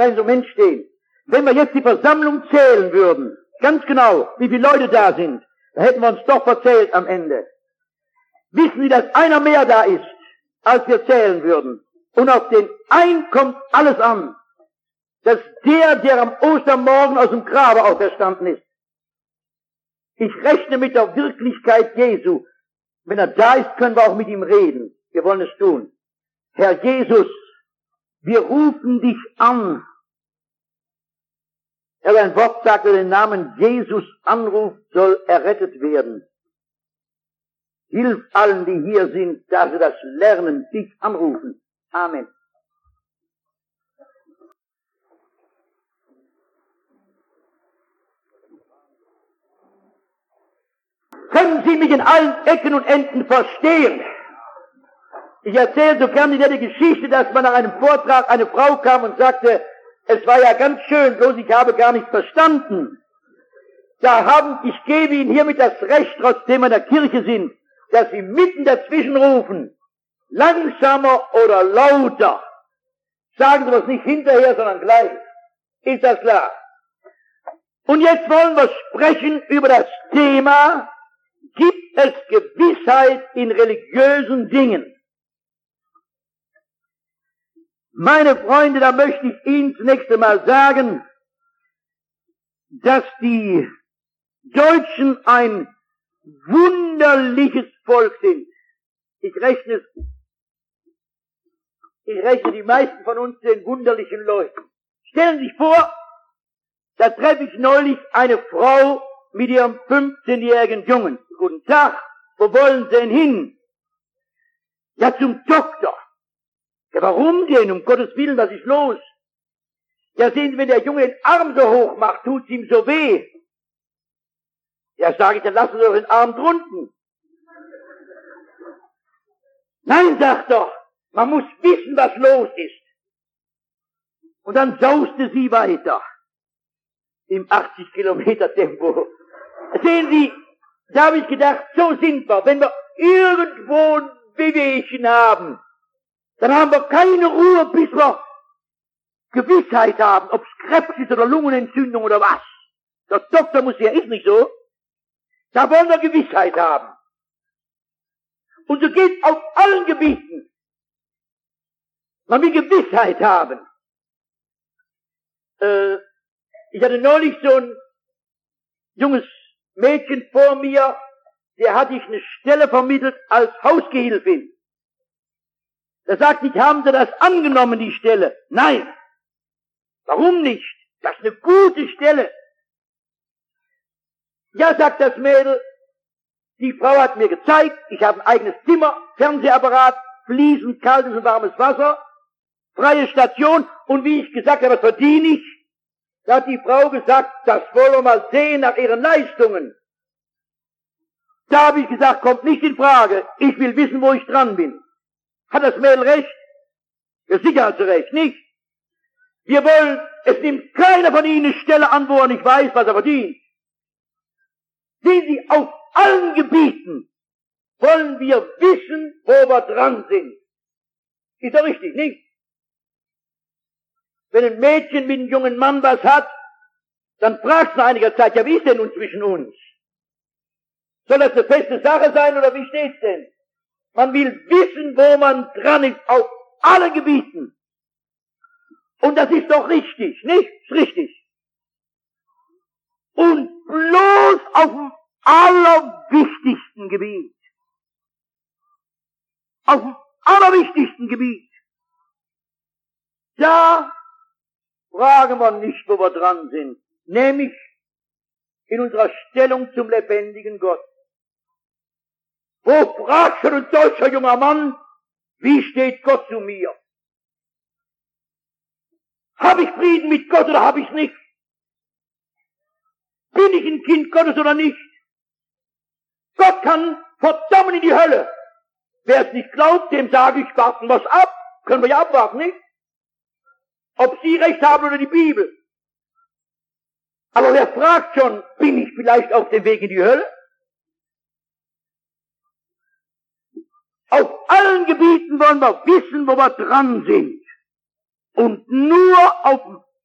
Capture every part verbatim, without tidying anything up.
rein so Mensch stehen. Wenn wir jetzt die Versammlung zählen würden, ganz genau, wie viele Leute da sind, da hätten wir uns doch verzählt am Ende. Wissen Sie, dass einer mehr da ist, als wir zählen würden? Und auf den einen kommt alles an. Dass der, der am Ostermorgen aus dem Grabe auferstanden ist. Ich rechne mit der Wirklichkeit Jesu. Wenn er da ist, können wir auch mit ihm reden. Wir wollen es tun. Herr Jesus, wir rufen dich an. Er ein Wort sagt, wer den Namen Jesus anruft, soll errettet werden. Hilf allen, die hier sind, dass sie das lernen, dich anrufen. Amen. Können Sie mich in allen Ecken und Enden verstehen? Ich erzähle so gern die nette Geschichte, dass man nach einem Vortrag eine Frau kam und sagte, es war ja ganz schön, bloß ich habe gar nichts verstanden. Da haben, ich gebe Ihnen hiermit das Recht, trotzdem wir in der Kirche sind, dass Sie mitten dazwischen rufen, langsamer oder lauter. Sagen Sie das nicht hinterher, sondern gleich. Ist das klar? Und jetzt wollen wir sprechen über das Thema, gibt es Gewissheit in religiösen Dingen? Meine Freunde, da möchte ich Ihnen zunächst einmal sagen, dass die Deutschen ein wunderliches Volk sind. Ich rechne es, ich rechne die meisten von uns den wunderlichen Leuten. Stellen Sie sich vor, da treffe ich neulich eine Frau mit ihrem fünfzehnjährigen Jungen. Guten Tag, wo wollen Sie denn hin? Ja, zum Doktor. Ja, warum denn? Um Gottes Willen, was ist los? Ja, sehen Sie, wenn der Junge den Arm so hoch macht, tut's ihm so weh. Ja, sage ich, dann lassen Sie doch den Arm drunten. Nein, sagt doch, man muss wissen, was los ist. Und dann sauste sie weiter. Im achtzig Kilometer Tempo. Sehen Sie, da habe ich gedacht, so sind wir. Wenn wir irgendwo ein Bewegchen haben, dann haben wir keine Ruhe, bis wir Gewissheit haben, ob es Krebs ist oder Lungenentzündung oder was. Der Doktor muss ja, ist nicht so. Da wollen wir Gewissheit haben. Und so geht auf allen Gebieten. Man will Gewissheit haben. Äh, ich hatte neulich so ein junges Mädchen vor mir, der hatte ich eine Stelle vermittelt als Hausgehilfin. Da sagte ich, haben Sie das angenommen, die Stelle? Nein. Warum nicht? Das ist eine gute Stelle. Ja, sagt das Mädel, die Frau hat mir gezeigt, ich habe ein eigenes Zimmer, Fernsehapparat, fließend kaltes und warmes Wasser, freie Station, und wie ich gesagt habe, was verdiene ich? Da hat die Frau gesagt, das wollen wir mal sehen nach ihren Leistungen. Da habe ich gesagt, kommt nicht in Frage, ich will wissen, wo ich dran bin. Hat das Mädel recht? Ja, sicher hat sie recht, nicht? Wir wollen, es nimmt keiner von Ihnen eine Stelle an, wo er nicht weiß, was er verdient. Sehen Sie, auf allen Gebieten wollen wir wissen, wo wir dran sind. Ist doch richtig, nicht? Wenn ein Mädchen mit einem jungen Mann was hat, dann fragt es nach einiger Zeit, ja, wie ist denn nun zwischen uns? Soll das eine feste Sache sein oder wie steht's denn? Man will wissen, wo man dran ist, auf allen Gebieten. Und das ist doch richtig, nicht? Ist richtig. Und bloß auf dem allerwichtigsten Gebiet. Auf dem allerwichtigsten Gebiet. Da fragen wir nicht, wo wir dran sind. Nämlich in unserer Stellung zum lebendigen Gott. Wo fragt schon ein deutscher junger Mann, wie steht Gott zu mir? Habe ich Frieden mit Gott oder habe ich nicht? Bin ich ein Kind Gottes oder nicht? Gott kann verdammen in die Hölle. Wer es nicht glaubt, dem sage ich, warten wir's ab. Können wir ja abwarten, nicht? Ob Sie recht haben oder die Bibel. Aber wer fragt schon, bin ich vielleicht auf dem Weg in die Hölle? Auf allen Gebieten wollen wir wissen, wo wir dran sind. Und nur auf dem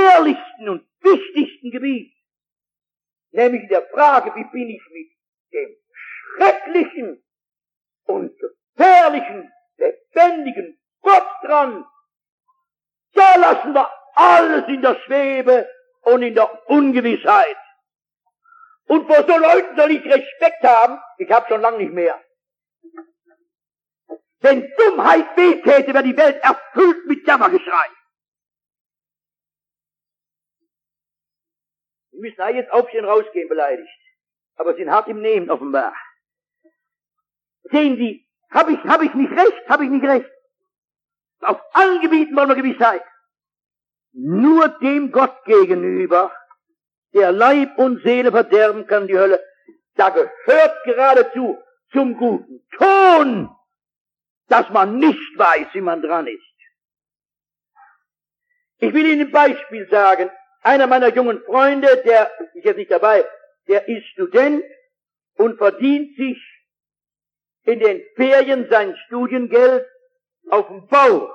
gefährlichsten und wichtigsten Gebiet, nämlich in der Frage, wie bin ich mit dem schrecklichen und gefährlichen, lebendigen Gott dran. Da lassen wir alles in der Schwebe und in der Ungewissheit. Und vor so Leuten soll ich Respekt haben, ich hab schon lange nicht mehr. Wenn Dummheit wehtäte, wäre die Welt erfüllt mit Jammergeschrei. Sie müssen alle jetzt aufstehen, rausgehen, beleidigt. Aber sie sind hart im Nehmen, offenbar. Sehen Sie, hab ich, hab ich nicht recht, hab ich nicht recht. Auf allen Gebieten wollen wir Gewissheit. Nur dem Gott gegenüber, der Leib und Seele verderben kann, die Hölle, da gehört geradezu zum guten Ton, dass man nicht weiß, wie man dran ist. Ich will Ihnen ein Beispiel sagen. Einer meiner jungen Freunde, der ist jetzt nicht dabei, der ist Student und verdient sich in den Ferien sein Studiengeld auf dem Bau.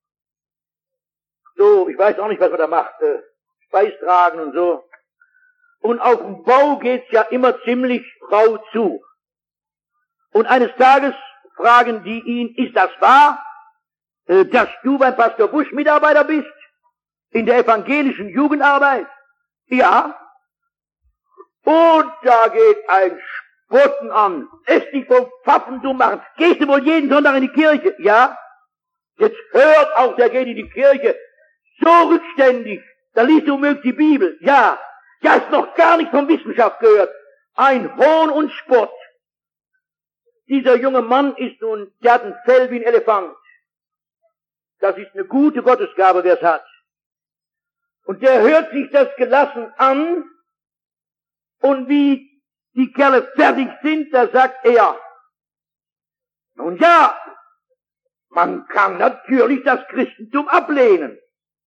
So, ich weiß auch nicht, was er da macht, äh, Speis tragen und so. Und auf dem Bau geht's ja immer ziemlich rau zu. Und eines Tages fragen die ihn, ist das wahr, äh, dass du beim Pastor Busch Mitarbeiter bist? In der evangelischen Jugendarbeit? Ja. Und da geht ein Spotten an. Es dich vom Pfaffen dumm machen. Gehst du wohl jeden Sonntag in die Kirche? Ja. Jetzt hört auch, der geht in die Kirche. So rückständig. Da liest du möglich die Bibel. Ja. Ja, ist noch gar nicht von Wissenschaft gehört. Ein Hohn und Spott. Dieser junge Mann ist nun, der hat ein Fell wie ein Elefant. Das ist eine gute Gottesgabe, wer es hat. Und der hört sich das gelassen an, und wie die Kerle fertig sind, da sagt er, nun ja, man kann natürlich das Christentum ablehnen.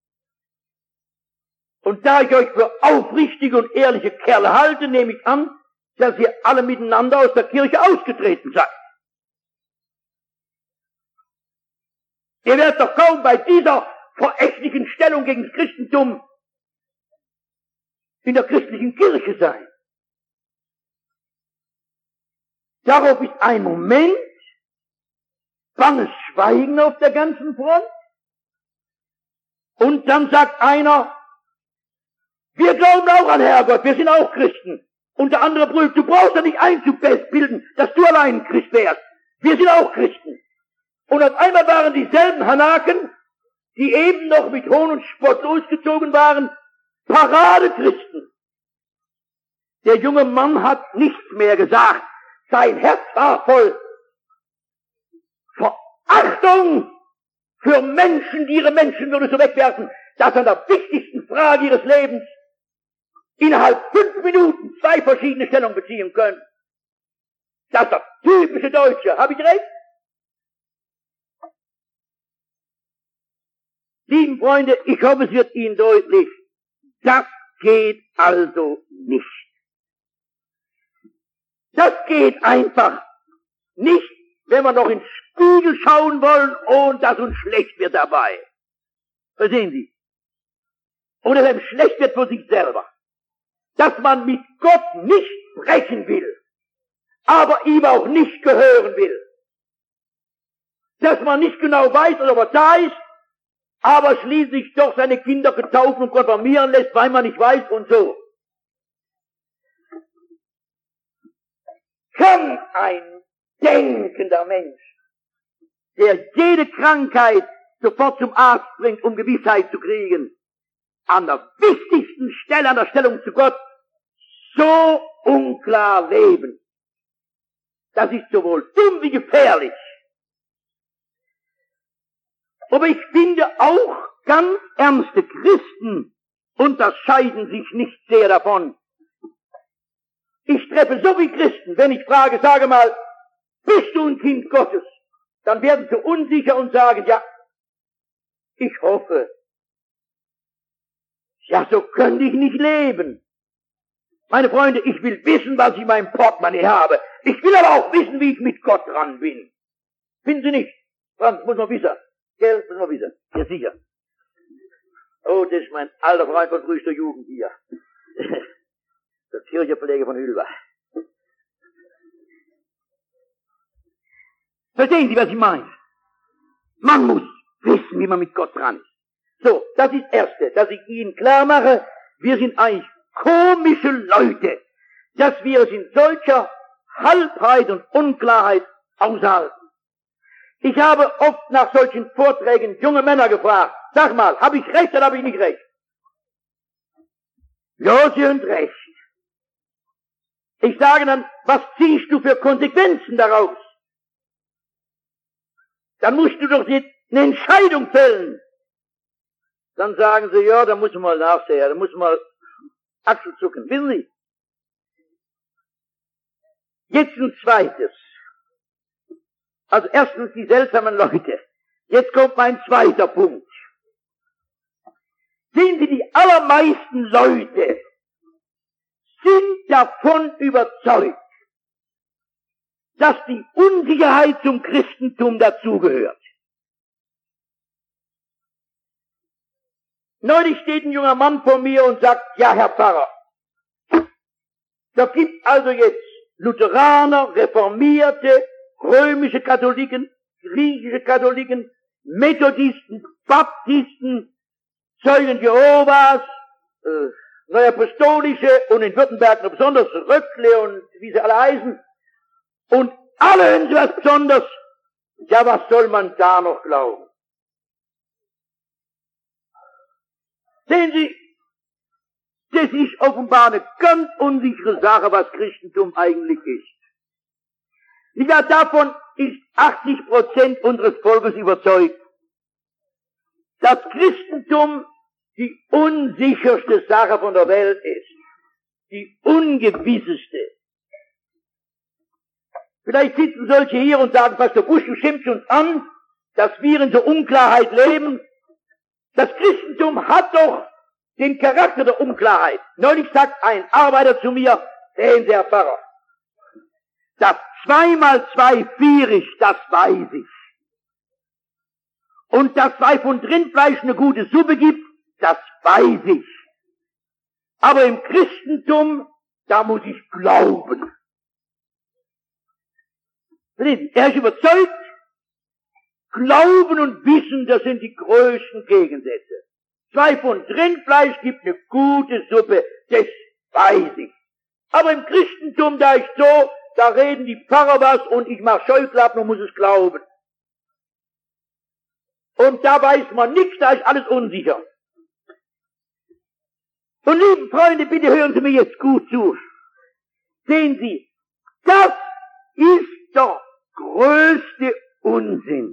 Und da ich euch für aufrichtige und ehrliche Kerle halte, nehme ich an, dass ihr alle miteinander aus der Kirche ausgetreten seid. Ihr werdet doch kaum bei dieser verächtlichen Stellung gegen das Christentum in der christlichen Kirche sein. Darauf ist ein Moment banges Schweigen auf der ganzen Front. Und dann sagt einer, wir glauben auch an Herrgott, wir sind auch Christen. Und der andere brüllt, du brauchst ja nicht einzubilden, dass du allein ein Christ wärst. Wir sind auch Christen. Und auf einmal waren dieselben Hanaken, die eben noch mit Hohn und Spott losgezogen waren, Paradechristen. Der junge Mann hat nichts mehr gesagt. Sein Herz war voll Verachtung für Menschen, die ihre Menschenwürde so wegwerfen, dass an der wichtigsten Frage ihres Lebens innerhalb fünf Minuten zwei verschiedene Stellungen beziehen können. Das ist das typische Deutsche. Habe ich recht? Lieben Freunde, ich hoffe, es wird Ihnen deutlich. Das geht also nicht. Das geht einfach nicht, wenn wir noch ins Spiegel schauen wollen und dass uns schlecht wird dabei. Verstehen Sie? Oder wenn schlecht wird für sich selber. Dass man mit Gott nicht sprechen will, aber ihm auch nicht gehören will. Dass man nicht genau weiß, ob er da ist, aber schließlich doch seine Kinder getaufen und konfirmieren lässt, weil man nicht weiß und so. Kann ein denkender Mensch, der jede Krankheit sofort zum Arzt bringt, um Gewissheit zu kriegen, an der wichtigsten Stelle, an der Stellung zu Gott, so unklar leben? Das ist sowohl dumm wie gefährlich. Aber ich finde auch ganz ernste Christen unterscheiden sich nicht sehr davon. Ich treffe so viele Christen, wenn ich frage, sage mal, bist du ein Kind Gottes? Dann werden sie unsicher und sagen, ja, ich hoffe. Ja, so könnte ich nicht leben. Meine Freunde, ich will wissen, was ich in meinem Portemonnaie habe. Ich will aber auch wissen, wie ich mit Gott dran bin. Finden Sie nicht? Franz, muss man wissen. Gell, muss man wissen. Ja, sicher. Oh, das ist mein alter Freund von frühester Jugend hier. Der Kirchenpfleger von Hülwa. Verstehen Sie, was ich meine? Man muss wissen, wie man mit Gott dran ist. So, das ist das Erste, dass ich Ihnen klar mache, wir sind eigentlich komische Leute, dass wir es in solcher Halbheit und Unklarheit aushalten. Ich habe oft nach solchen Vorträgen junge Männer gefragt, sag mal, habe ich recht oder habe ich nicht recht? Ja, Sie haben recht. Ich sage dann, was ziehst du für Konsequenzen daraus? Dann musst du doch jetzt eine Entscheidung fällen. Dann sagen sie, ja, da muss man mal nachsehen, da muss man mal Achsel zucken. Wissen Sie? Jetzt ein zweites. Also erstens die seltsamen Leute. Jetzt kommt mein zweiter Punkt. Sehen Sie, die allermeisten Leute sind davon überzeugt, dass die Unsicherheit zum Christentum dazugehört. Neulich steht ein junger Mann vor mir und sagt, ja, Herr Pfarrer, da gibt also jetzt Lutheraner, Reformierte, römische Katholiken, griechische Katholiken, Methodisten, Baptisten, Zeugen Jehovas, äh, Neuapostolische und in Württemberg noch besonders Röckle und wie sie alle heißen. Und alle hören sie was Besonderes. Ja, was soll man da noch glauben? Sehen Sie, das ist offenbar eine ganz unsichere Sache, was Christentum eigentlich ist. Ja, davon ist achtzig Prozent unseres Volkes überzeugt, dass Christentum die unsicherste Sache von der Welt ist, die ungewisseste. Vielleicht sitzen solche hier und sagen, Pastor Busch, du schimpfst uns an, dass wir in so Unklarheit leben. Das Christentum hat doch den Charakter der Unklarheit. Neulich sagt ein Arbeiter zu mir, sehen Sie, Herr Pfarrer, dass zwei mal zwei vier ist, das weiß ich. Und dass zwei Pfund Rindfleisch eine gute Suppe gibt, das weiß ich. Aber im Christentum, da muss ich glauben. Er ist überzeugt, Glauben und Wissen, das sind die größten Gegensätze. Zwei Pfund Rindfleisch gibt eine gute Suppe, das weiß ich. Aber im Christentum, da ist so, da reden die Pfarrer was und ich mach Scheuklappen und muss es glauben. Und da weiß man nichts, da ist alles unsicher. Und lieben Freunde, bitte hören Sie mir jetzt gut zu. Sehen Sie, das ist der größte Unsinn.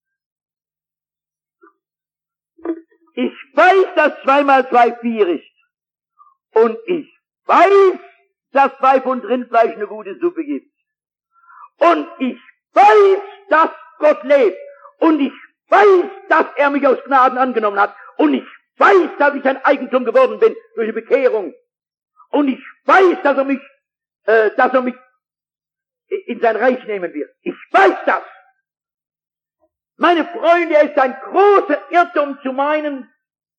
Ich weiß, dass zwei mal zwei vier ist. Und ich weiß, dass zwei Pfund Rindfleisch eine gute Suppe gibt. Und ich weiß, dass Gott lebt. Und ich weiß, dass er mich aus Gnaden angenommen hat. Und ich weiß, dass ich ein Eigentum geworden bin durch die Bekehrung. Und ich weiß, dass er mich, äh, dass er mich in sein Reich nehmen wird. Ich weiß das. Meine Freunde, es ist ein großer Irrtum zu meinen,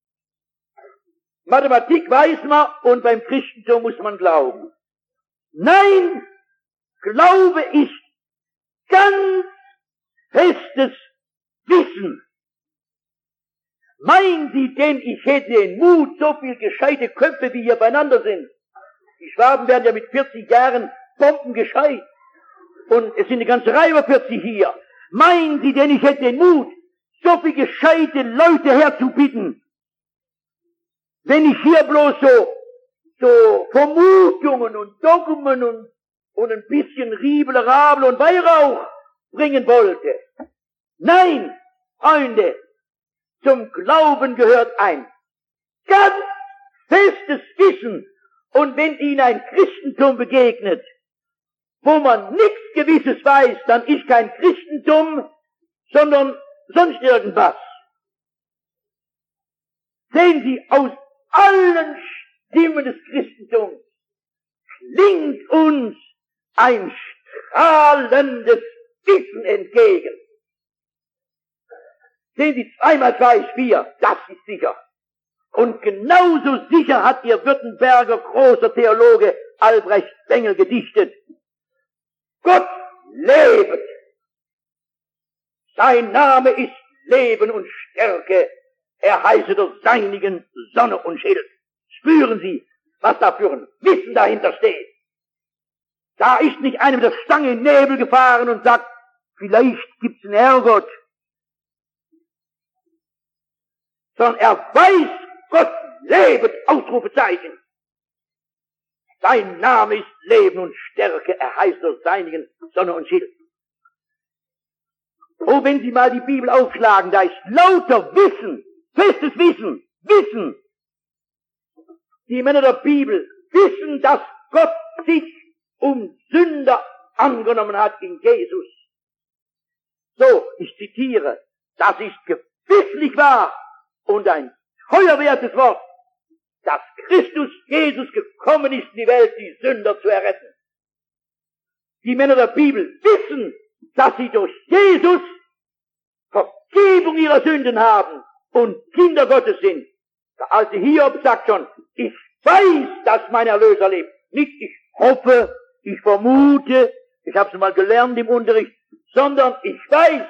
Mathematik weiß man und beim Christentum muss man glauben. Nein, Glaube ist ganz festes Wissen. Meinen Sie denn, ich hätte den Mut, so viel gescheite Köpfe, wie hier beieinander sind? Die Schwaben werden ja mit vierzig Jahren bombengescheit. Und es sind eine ganze Reihe über vierzig hier. Meinen Sie denn, ich hätte den Mut, so viel gescheite Leute herzubitten, wenn ich hier bloß so, so Vermutungen und Dogmen und, und ein bisschen Riebel, Rabel und Weihrauch bringen wollte? Nein, Freunde, zum Glauben gehört ein ganz festes Wissen. Und wenn Ihnen ein Christentum begegnet, wo man nichts Gewisses weiß, dann ist kein Christentum, sondern sonst irgendwas. Sehen Sie, aus allen Stimmen des Christentums klingt uns ein strahlendes Wissen entgegen. Sehen Sie, zwei mal zwei ist vier, das ist sicher. Und genauso sicher hat ihr Württemberger großer Theologe Albrecht Bengel gedichtet. Gott lebt. Sein Name ist Leben und Stärke. Er heiße der seinigen Sonne und Schild. Spüren Sie, was da für ein Wissen dahinter steht. Da ist nicht einer mit der Stange in den Nebel gefahren und sagt, vielleicht gibt's einen Herrgott. Sondern er weiß, Gott lebt, Ausrufezeichen. Sein Name ist Leben und Stärke, er heißt der seinigen Sonne und Schild. Oh, wenn Sie mal die Bibel aufschlagen, da ist lauter Wissen, festes Wissen, Wissen. Die Männer der Bibel wissen, dass Gott sich um Sünder angenommen hat in Jesus. So, ich zitiere, das ist gewisslich wahr und ein teuerwertes Wort, dass Christus Jesus gekommen ist in die Welt, die Sünder zu erretten. Die Männer der Bibel wissen, dass sie durch Jesus Vergebung ihrer Sünden haben und Kinder Gottes sind. Der alte Hiob sagt schon, ich weiß, dass mein Erlöser lebt. Nicht ich hoffe, ich vermute, ich habe es mal gelernt im Unterricht, sondern ich weiß,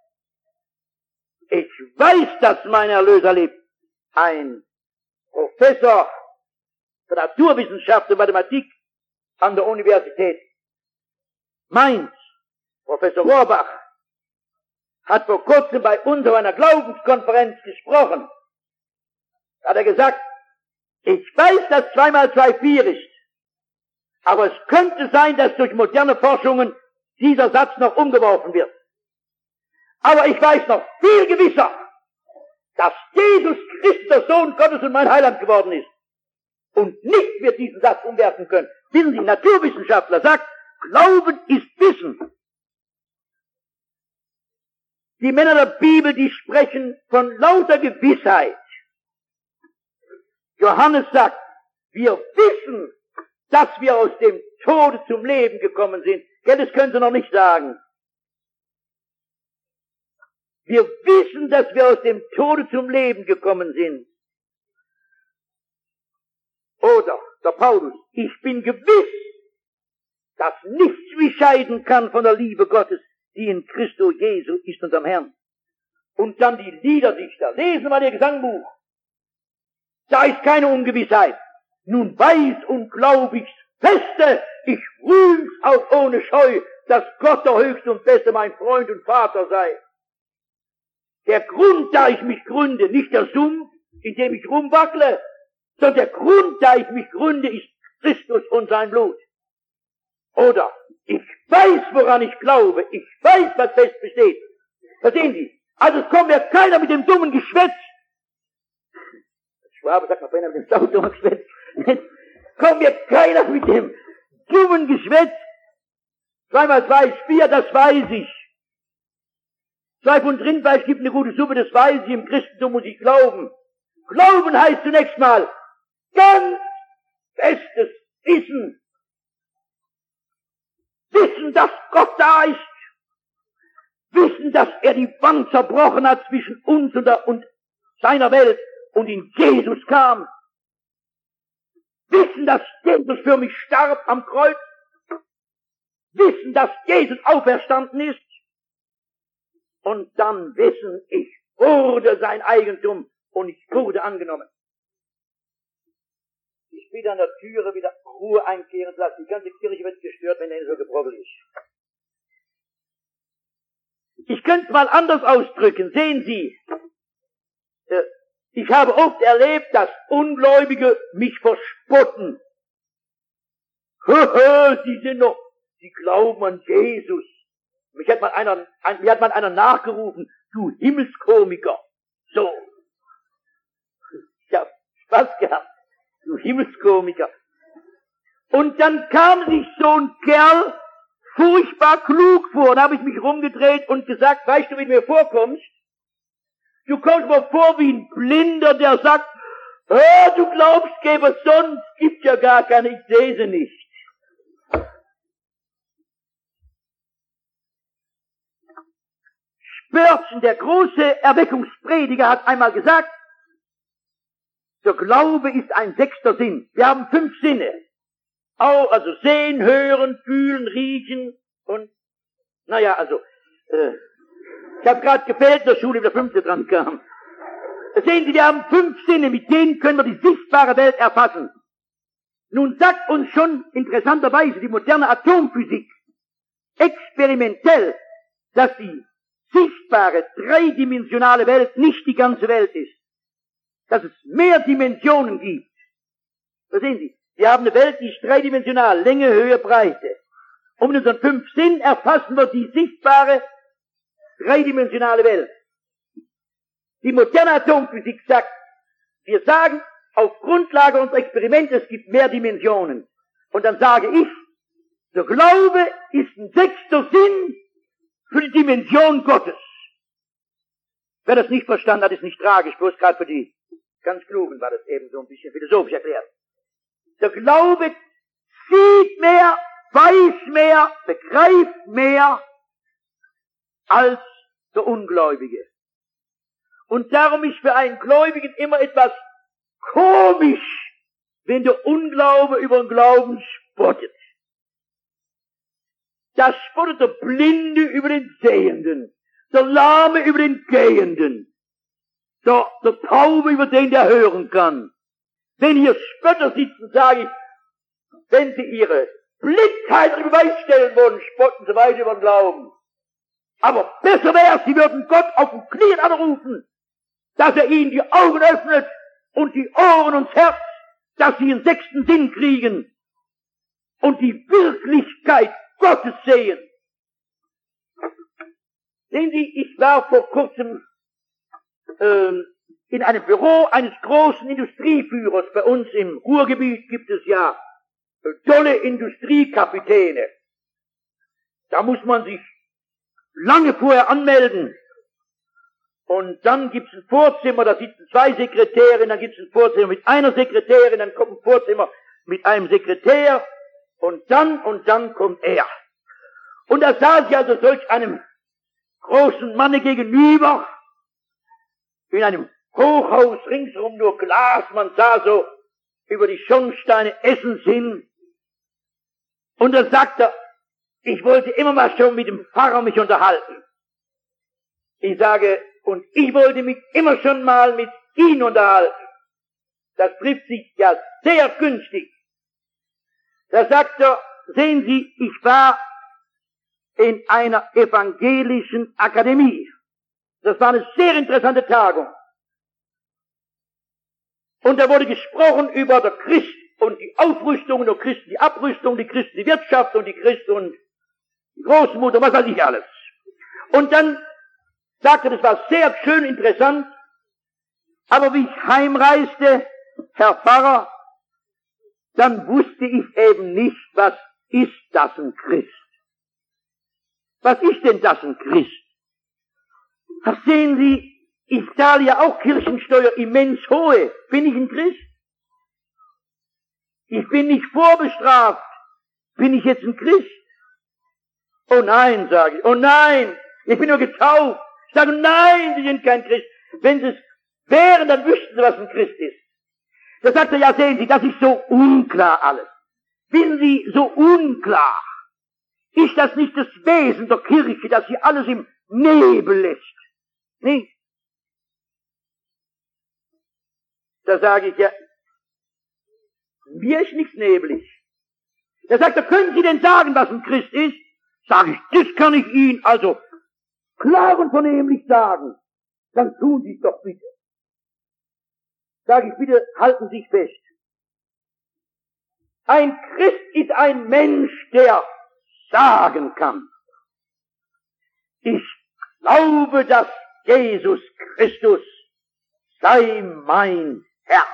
ich weiß, dass mein Erlöser lebt. Ein Professor für Naturwissenschaft und Mathematik an der Universität Mainz, Professor Rohrbach, hat vor kurzem bei uns auf einer Glaubenskonferenz gesprochen. Da hat er gesagt, ich weiß, dass zwei mal zwei vier ist, aber es könnte sein, dass durch moderne Forschungen dieser Satz noch umgeworfen wird. Aber ich weiß noch viel gewisser, dass Jesus Christus der Sohn Gottes und mein Heiland geworden ist. Und nicht wird diesen Satz umwerfen können. Wissen Sie, Naturwissenschaftler sagt, Glauben ist Wissen. Die Männer der Bibel, die sprechen von lauter Gewissheit. Johannes sagt, wir wissen, dass wir aus dem Tode zum Leben gekommen sind. Ja, das können Sie noch nicht sagen. Wir wissen, dass wir aus dem Tode zum Leben gekommen sind. Oder der Paulus, ich bin gewiss, dass nichts mich scheiden kann von der Liebe Gottes, die in Christo Jesu ist, unserem Herrn. Und dann die Liederdichter. Lesen wir ihr Gesangbuch. Da ist keine Ungewissheit. Nun weiß und glaub ich's feste, ich rühm's auch ohne Scheu, dass Gott der Höchste und Beste mein Freund und Vater sei. Der Grund, da ich mich gründe, nicht der Sumpf, in dem ich rumwackle, sondern der Grund, da ich mich gründe, ist Christus und sein Blut. Oder, ich weiß, woran ich glaube, ich weiß, was fest besteht. Verstehen Sie? Also es kommt mir keiner mit dem dummen Geschwätz. Schwabe sagt man vorhin mit dem saudummen Geschwätz. Kommt mir keiner mit dem dummen Geschwätz. Zweimal zwei ist vier, das weiß ich. Zwei Pfund Rindfleisch gibt eine gute Suppe, das weiß ich. Im Christentum muss ich glauben. Glauben heißt zunächst mal ganz festes Wissen. Wissen, dass Gott da ist. Wissen, dass er die Wand zerbrochen hat zwischen uns und, der, und seiner Welt und in Jesus kam. Wissen, dass Jesus für mich starb am Kreuz. Wissen, dass Jesus auferstanden ist. Und dann wissen, ich wurde sein Eigentum und ich wurde angenommen. Ich bitte an der Türe wieder Ruhe einkehren zu lassen. Die ganze Kirche wird gestört, wenn er so gebroggelt ist. Ich könnte es mal anders ausdrücken. Sehen Sie, ich habe oft erlebt, dass Ungläubige mich verspotten. Höhö, Sie sind noch, Sie glauben an Jesus. Mich hat mal einer, mir hat mal einer nachgerufen, du Himmelskomiker. So. Ich hab Spaß gehabt. Du Himmelskomiker. Und dann kam sich so ein Kerl furchtbar klug vor. Und habe ich mich rumgedreht und gesagt, weißt du, wie du mir vorkommst? Du kommst mir vor wie ein Blinder, der sagt, oh, du glaubst, gäbe es sonst, gibt ja gar keine, ich sehe sie nicht. Spörzen, der große Erweckungsprediger, hat einmal gesagt, Der Glaube ist ein sechster Sinn. Wir haben fünf Sinne. Auch, also sehen, hören, fühlen, riechen und, naja, also, äh, ich habe gerade gefehlt in der Schule, wie der fünfte dran kam. Sehen Sie, wir haben fünf Sinne, mit denen können wir die sichtbare Welt erfassen. Nun sagt uns schon interessanterweise die moderne Atomphysik experimentell, dass die sichtbare, dreidimensionale Welt nicht die ganze Welt ist. Dass es mehr Dimensionen gibt. Verstehen Sie? Wir haben eine Welt, die ist dreidimensional, Länge, Höhe, Breite. Und mit unseren fünf Sinnen erfassen wir die sichtbare, dreidimensionale Welt. Die moderne Atomphysik sagt, wir sagen, auf Grundlage unserer Experimente, es gibt mehr Dimensionen. Und dann sage ich, der Glaube ist ein sechster Sinn für die Dimension Gottes. Wer das nicht verstanden hat, ist nicht tragisch, bloß gerade für die ganz Klugen war das eben so ein bisschen philosophisch erklärt. Der Glaube sieht mehr, weiß mehr, begreift mehr als der Ungläubige. Und darum ist für einen Gläubigen immer etwas komisch, wenn der Unglaube über den Glauben spottet. Da spottet der Blinde über den Sehenden, der Lahme über den Gehenden, der, der Taube über den, der hören kann. Wenn hier Spötter sitzen, sage ich, wenn sie ihre Blindheit in Beweis stellen wollen, spotten sie weiter über den Glauben. Aber besser wäre, sie würden Gott auf den Knien anrufen, dass er ihnen die Augen öffnet und die Ohren und das Herz, dass sie einen sechsten Sinn kriegen und die Wirklichkeit Gottes sehen. Sehen Sie, ich war vor kurzem ähm, in einem Büro eines großen Industrieführers. Bei uns im Ruhrgebiet gibt es ja tolle Industriekapitäne. Da muss man sich lange vorher anmelden. Und dann gibt's ein Vorzimmer, da sitzen zwei Sekretärinnen, dann gibt's ein Vorzimmer mit einer Sekretärin, dann kommt ein Vorzimmer mit einem Sekretär und dann und dann kommt er. Und da saß ich also solch einem großen Manne gegenüber, in einem Hochhaus, ringsherum nur Glas, man sah so über die Schornsteine Essens hin. Und da sagt er, ich wollte immer mal schon mit dem Pfarrer mich unterhalten. Ich sage, und ich wollte mich immer schon mal mit Ihnen unterhalten. Das trifft sich ja sehr günstig. Da sagt er, sehen Sie, ich war in einer evangelischen Akademie. Das war eine sehr interessante Tagung. Und da wurde gesprochen über der Christ und die Aufrüstung und der Christen die Abrüstung, die Christen die Wirtschaft und die Christ und die Großmutter, was weiß ich alles. Und dann sagte, das war sehr schön interessant, aber wie ich heimreiste, Herr Pfarrer, dann wusste ich eben nicht, was ist das ein Christ? Was ist denn das ein Christ? Ach, sehen Sie, ich zahle ja auch Kirchensteuer immens hohe. Bin ich ein Christ? Ich bin nicht vorbestraft. Bin ich jetzt ein Christ? Oh nein, sage ich. Oh nein, ich bin nur getauft. Ich sage, nein, Sie sind kein Christ. Wenn Sie es wären, dann wüssten Sie, was ein Christ ist. Da sagt er, ja, sehen Sie, das ist so unklar alles. Wissen Sie, so unklar. Ist das nicht das Wesen der Kirche, dass sie alles im Nebel lässt? Nicht? Da sage ich, ja, mir ist nichts neblig. Da sagt er, können Sie denn sagen, was ein Christ ist? Sage ich, das kann ich Ihnen also klar und vernehmlich sagen. Dann tun Sie es doch bitte. Sage ich, bitte halten Sie sich fest. Ein Christ ist ein Mensch, der sagen kann, ich glaube, dass Jesus Christus sei mein Herr,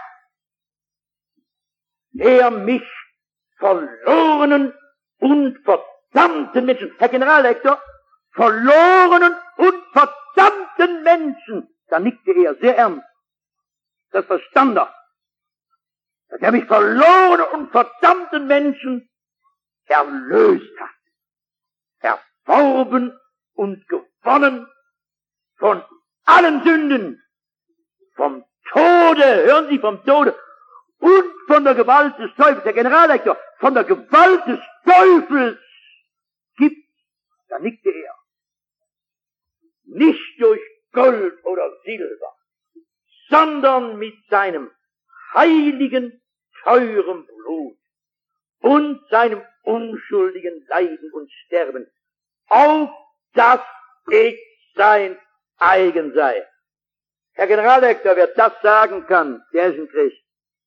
der mich verlorenen und verdammten Menschen, Herr Generaldirektor, verlorenen und verdammten Menschen, da nickte er sehr ernst, das verstand er, dass er mich verlorenen und verdammten Menschen erlöst hat, erworben und gewonnen von allen Sünden, vom Tode, hören Sie vom Tode und von der Gewalt des Teufels, der Generaldirektor, von der Gewalt des Teufels gibt, da nickte er. Nicht durch Gold oder Silber, sondern mit seinem heiligen, teuren Blut und seinem unschuldigen Leiden und Sterben, auf dass ich sein eigen sei. Herr Generaldirektor, wer das sagen kann, der ist ein Christ.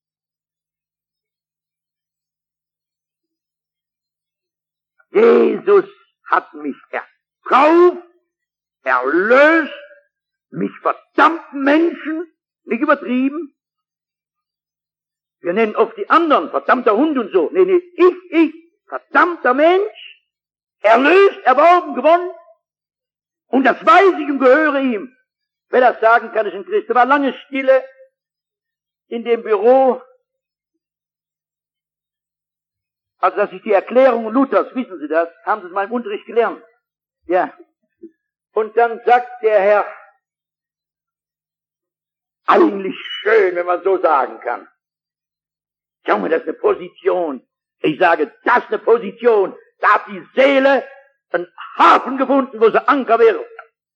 Jesus hat mich erkauft, erlöst, mich verdammten Menschen, nicht übertrieben. Wir nennen oft die anderen, verdammter Hund und so. Nee, nee, ich, ich, verdammter Mensch, erlöst, erworben, gewonnen. Und das weiß ich und gehöre ihm. Wer das sagen kann, ist ein Christ. Da war lange Stille in dem Büro, also das ist die Erklärung Luthers, wissen Sie das? Haben Sie es mal im Unterricht gelernt? Ja. Und dann sagt der Herr, eigentlich schön, wenn man so sagen kann. Schau mal, das ist eine Position. Ich sage, das ist eine Position. Da hat die Seele einen Hafen gefunden, wo sie Anker wirft.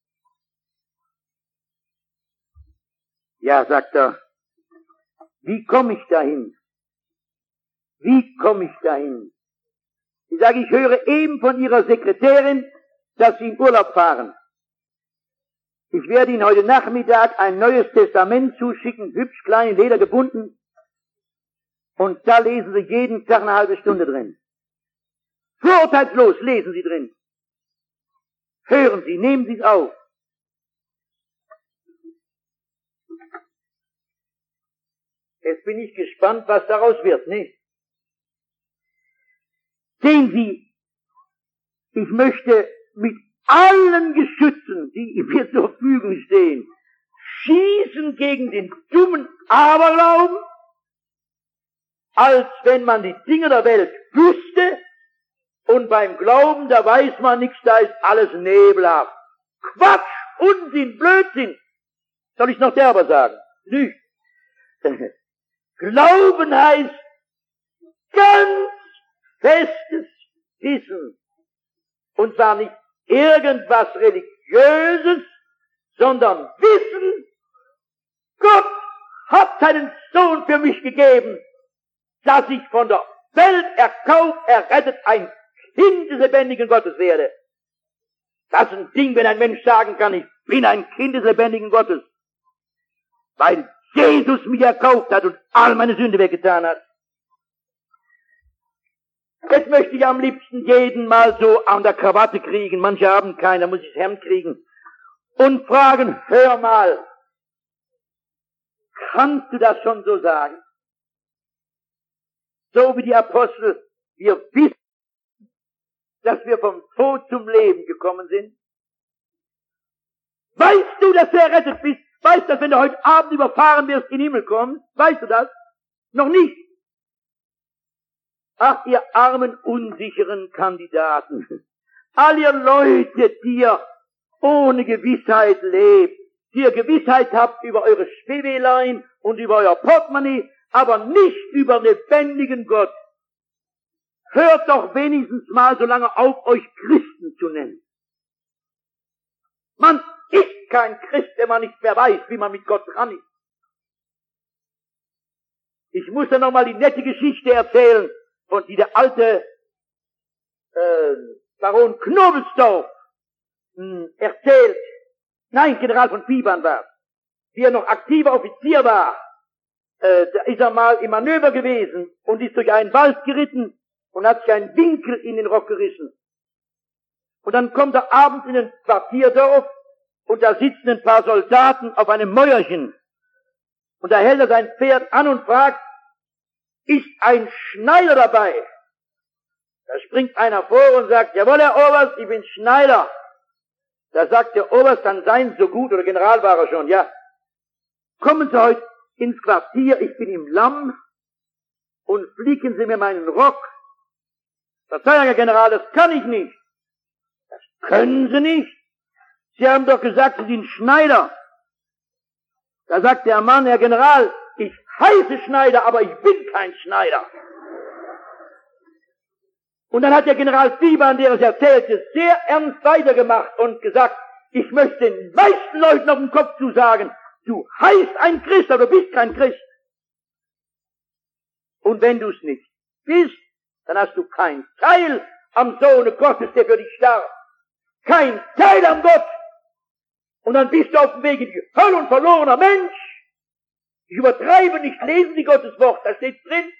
Ja, sagt er, wie komme ich dahin? Wie komme ich dahin? Ich sage, ich höre eben von Ihrer Sekretärin, dass Sie in Urlaub fahren. Ich werde Ihnen heute Nachmittag ein neues Testament zuschicken, hübsch klein in Leder gebunden. Und da lesen Sie jeden Tag eine halbe Stunde drin. Vorurteilslos lesen Sie drin. Hören Sie, nehmen Sie es auf. Jetzt bin ich gespannt, was daraus wird, nicht? Sehen Sie, ich möchte mit allen Geschützen, die mir zur Verfügung stehen, schießen gegen den dummen Aberglauben, als wenn man die Dinge der Welt wüsste, und beim Glauben, da weiß man nichts, da ist alles nebelhaft. Quatsch, Unsinn, Blödsinn. Soll ich noch derber sagen? Nicht. Glauben heißt ganz festes Wissen. Und zwar nicht irgendwas Religiöses, sondern Wissen, Gott hat seinen Sohn für mich gegeben, dass ich von der Welt erkauft, errettet, ein Kind des lebendigen Gottes werde. Das ist ein Ding, wenn ein Mensch sagen kann, ich bin ein Kind des lebendigen Gottes. Weil Jesus mich erkauft hat und all meine Sünde weggetan hat. Jetzt möchte ich am liebsten jeden mal so an der Krawatte kriegen. Manche haben keine, da muss ich das Hemd kriegen. Und fragen, hör mal, kannst du das schon so sagen? So wie die Apostel, wir wissen, dass wir vom Tod zum Leben gekommen sind. Weißt du, dass du errettet bist? Weißt du, dass wenn du heute Abend überfahren wirst, in den Himmel kommst? Weißt du das? Noch nicht. Ach, ihr armen, unsicheren Kandidaten. All ihr Leute, die ihr ohne Gewissheit lebt, die ihr Gewissheit habt über eure Schwebelein und über euer Portemonnaie, aber nicht über den lebendigen Gott. Hört doch wenigstens mal so lange auf, euch Christen zu nennen. Man ist kein Christ, wenn man nicht mehr weiß, wie man mit Gott dran ist. Ich muss ja noch mal die nette Geschichte erzählen, von die der alte äh, Baron Knobelsdorff mh, erzählt. Nein, General von Piban war, wie er noch aktiver Offizier war. Äh, da ist er mal im Manöver gewesen und ist durch einen Wald geritten und hat sich einen Winkel in den Rock gerissen. Und dann kommt er abends in ein Quartierdorf und da sitzen ein paar Soldaten auf einem Mäuerchen. Und da hält er sein Pferd an und fragt, ist ein Schneider dabei? Da springt einer vor und sagt, jawohl, Herr Oberst, ich bin Schneider. Da sagt der Oberst, dann seien Sie so gut, oder General war er schon, ja. Kommen Sie heute ins Quartier, ich bin im Lamm, und flicken Sie mir meinen Rock. Verzeihung, Herr General, das kann ich nicht. Das können Sie nicht. Sie haben doch gesagt, Sie sind Schneider. Da sagt der Mann, Herr General, ich heiße Schneider, aber ich bin kein Schneider. Und dann hat der General Fieber, der es erzählte, sehr ernst weitergemacht und gesagt, ich möchte den meisten Leuten auf den Kopf zusagen, du heißt ein Christ, aber du bist kein Christ. Und wenn du es nicht bist, dann hast du kein Teil am Sohne Gottes, der für dich starb. Kein Teil am Gott. Und dann bist du auf dem Weg in die Hölle und verlorener Mensch. Ich übertreibe nicht, lesen Sie Gottes Wort, da steht drin.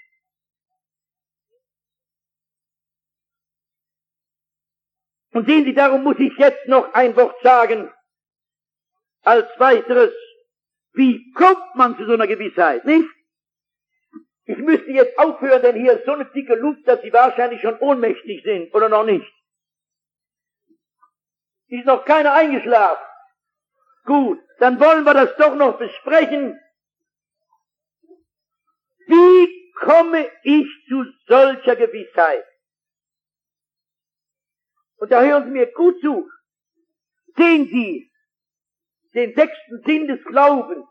Und sehen Sie, darum muss ich jetzt noch ein Wort sagen. Als weiteres, wie kommt man zu so einer Gewissheit, nicht? Ich müsste jetzt aufhören, denn hier ist so eine dicke Luft, dass Sie wahrscheinlich schon ohnmächtig sind, oder noch nicht. Ist noch keiner eingeschlafen. Gut, dann wollen wir das doch noch besprechen. Wie komme ich zu solcher Gewissheit? Und da hören Sie mir gut zu. Sehen Sie den sechsten Sinn des Glaubens.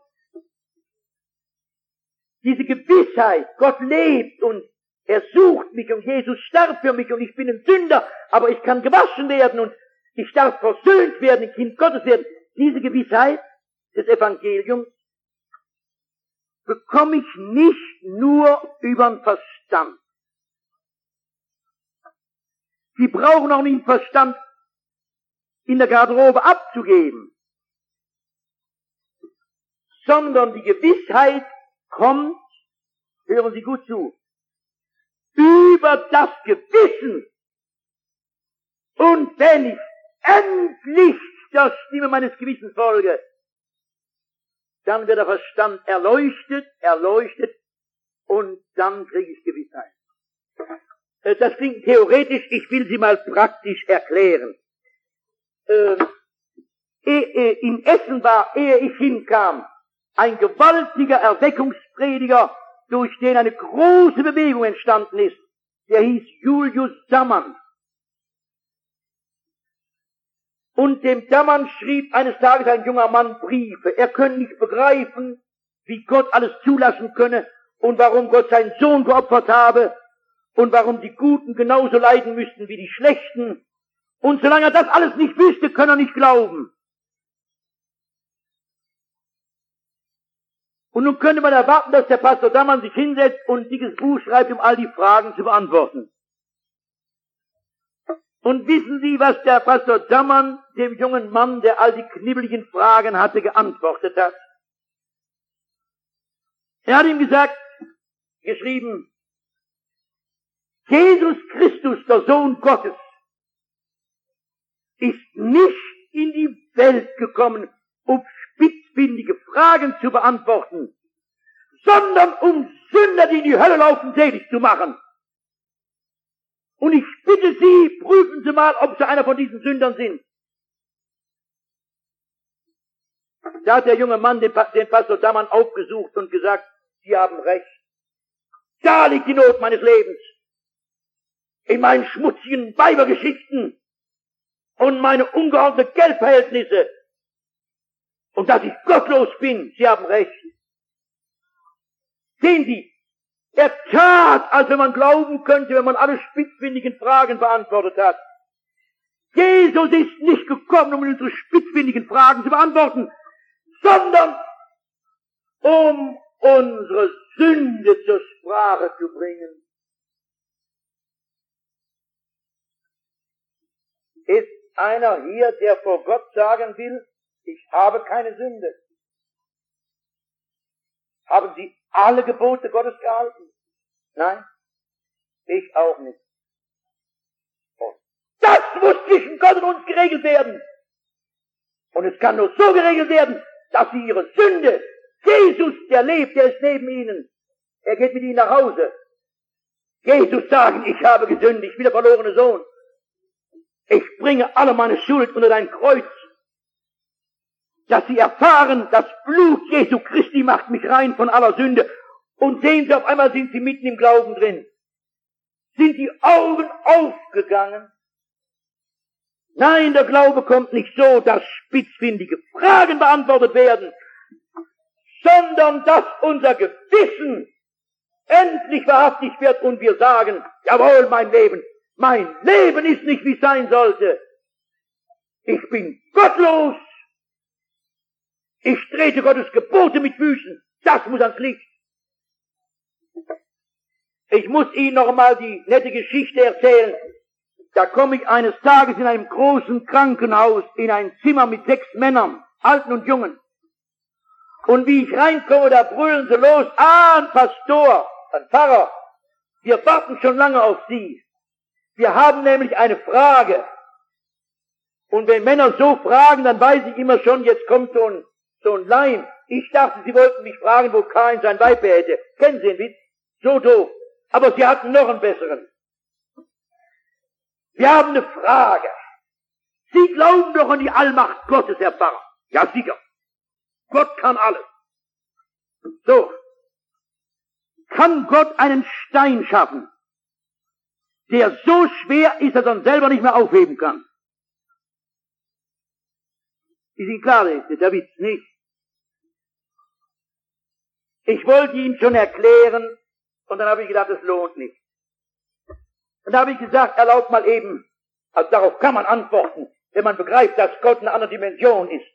Diese Gewissheit, Gott lebt und er sucht mich und Jesus starb für mich und ich bin ein Sünder, aber ich kann gewaschen werden und ich darf versöhnt werden, ein Kind Gottes werden. Diese Gewissheit des Evangeliums bekomme ich nicht nur über den Verstand. Sie brauchen auch nicht den Verstand in der Garderobe abzugeben, sondern die Gewissheit kommt, hören Sie gut zu, über das Gewissen. Und wenn ich endlich der Stimme meines Gewissens folge, dann wird der Verstand erleuchtet, erleuchtet und dann kriege ich Gewissheit. Das klingt theoretisch, ich will sie mal praktisch erklären. Ähm, in Essen war, ehe ich hinkam, ein gewaltiger Erweckungsprediger, durch den eine große Bewegung entstanden ist. Der hieß Julius Dammann. Und dem Dammann schrieb eines Tages ein junger Mann Briefe. Er könne nicht begreifen, wie Gott alles zulassen könne und warum Gott seinen Sohn geopfert habe und warum die Guten genauso leiden müssten wie die Schlechten. Und solange er das alles nicht wüsste, könne er nicht glauben. Und nun könnte man erwarten, dass der Pastor Dammann sich hinsetzt und ein dickes Buch schreibt, um all die Fragen zu beantworten. Und wissen Sie, was der Pastor Dammann dem jungen Mann, der all die knibbeligen Fragen hatte, geantwortet hat? Er hat ihm gesagt, geschrieben, Jesus Christus, der Sohn Gottes, ist nicht in die Welt gekommen, um spitzfindige Fragen zu beantworten, sondern um Sünder, die in die Hölle laufen, selig zu machen. Und ich bitte Sie, prüfen Sie mal, ob Sie einer von diesen Sündern sind. Da hat der junge Mann den, den Pastor Dammann aufgesucht und gesagt, Sie haben recht. Da liegt die Not meines Lebens. In meinen schmutzigen Weibergeschichten und meine ungeordneten Geldverhältnisse. Und dass ich gottlos bin, Sie haben recht. Sehen Sie, er tat, als wenn man glauben könnte, wenn man alle spitzfindigen Fragen beantwortet hat. Jesus ist nicht gekommen, um unsere spitzfindigen Fragen zu beantworten, sondern um unsere Sünde zur Sprache zu bringen. Ist einer hier, der vor Gott sagen will, ich habe keine Sünde? Haben Sie alle Gebote Gottes gehalten? Nein, ich auch nicht. Und das muss zwischen Gott und uns geregelt werden. Und es kann nur so geregelt werden, dass Sie Ihre Sünde, Jesus, der lebt, der ist neben Ihnen, er geht mit Ihnen nach Hause. Jesus sagen, ich habe gesündigt, ich bin der verlorene Sohn. Ich bringe alle meine Schuld unter dein Kreuz. Dass Sie erfahren, das Blut Jesu Christi macht mich rein von aller Sünde. Und sehen Sie, auf einmal sind Sie mitten im Glauben drin. Sind die Augen aufgegangen? Nein, der Glaube kommt nicht so, dass spitzfindige Fragen beantwortet werden, sondern dass unser Gewissen endlich wahrhaftig wird und wir sagen, jawohl, mein Leben, mein Leben ist nicht, wie es sein sollte. Ich bin gottlos. Ich trete Gottes Gebote mit Füßen. Das muss ans Licht. Ich muss Ihnen noch einmal die nette Geschichte erzählen. Da komme ich eines Tages in einem großen Krankenhaus in ein Zimmer mit sechs Männern, Alten und Jungen. Und wie ich reinkomme, da brüllen sie los, ah, ein Pastor, ein Pfarrer, wir warten schon lange auf Sie. Wir haben nämlich eine Frage. Und wenn Männer so fragen, dann weiß ich immer schon, jetzt kommt so ein, so ein Leim. Ich dachte, Sie wollten mich fragen, wo Kain sein Weib hätte. Kennen Sie den Witz? So doof. Aber Sie hatten noch einen besseren. Wir haben eine Frage. Sie glauben doch an die Allmacht Gottes, Herr Pfarrer. Ja, sicher. Gott kann alles. So. Kann Gott einen Stein schaffen, der so schwer ist, dass er ihn selber nicht mehr aufheben kann? Ist Ihnen klar, der Witz, nicht? Ich wollte ihm schon erklären, und dann habe ich gedacht, es lohnt nicht. Und da habe ich gesagt, erlaubt mal eben, also darauf kann man antworten, wenn man begreift, dass Gott eine andere Dimension ist.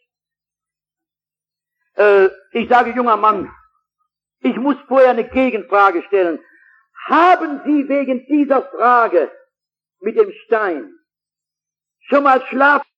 Äh, ich sage, junger Mann, ich muss vorher eine Gegenfrage stellen. Haben Sie wegen dieser Frage mit dem Stein schon mal Schlaf